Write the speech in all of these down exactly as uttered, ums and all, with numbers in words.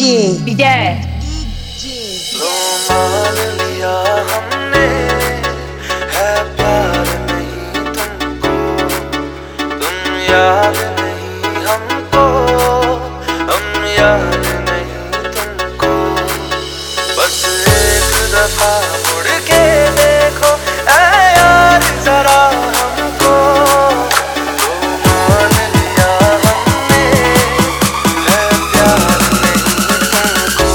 DJ लो मान लिया हमने है प्यार नहीं तुमको, तुम याद नहीं हमको, हम याद नहीं तुमको। बस एक दफा मुड़ के देखो ऐ यार जरा हमको। लो मान लिया हमने है प्यार नहीं तुमको।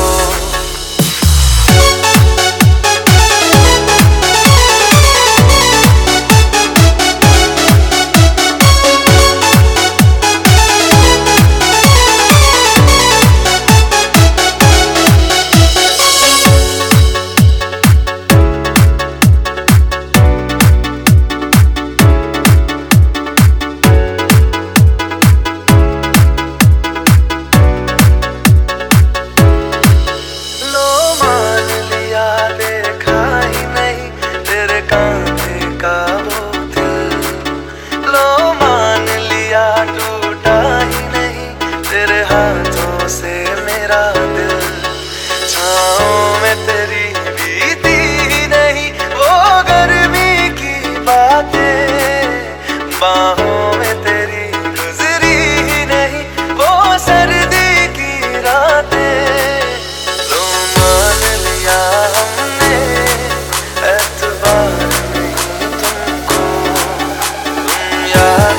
टूटा ही नहीं तेरे हाथों से मेरा दिल, छाँव में तेरी बीती ही नहीं वो गर्मी की बातें, बाहों में तेरी गुजरी ही नहीं वो सर्दी की रातें। लो मान लिया हमने एतबार नहीं तुमको, तुम याद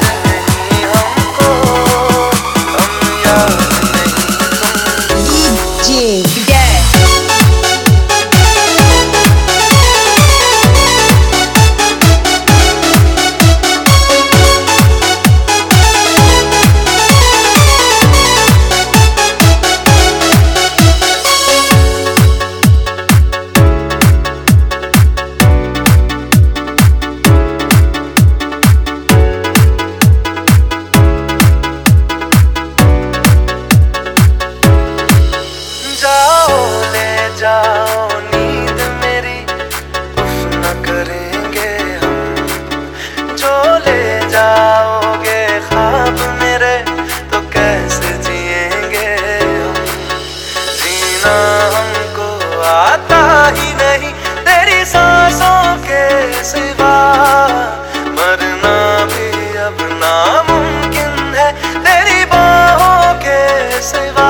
जाओ नींद मेरी उफ न करेंगे हम, जो ले जाओगे ख्वाब मेरे तो कैसे जिएंगे हम। जीना हमको आता ही नहीं तेरी सांसों के सिवा, मरना भी अब नामुमकिन है तेरी बाहों के सिवा।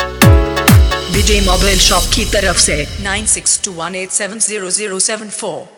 विजय मोबाइल शॉप की तरफ से nine six two one eight seven zero zero seven four.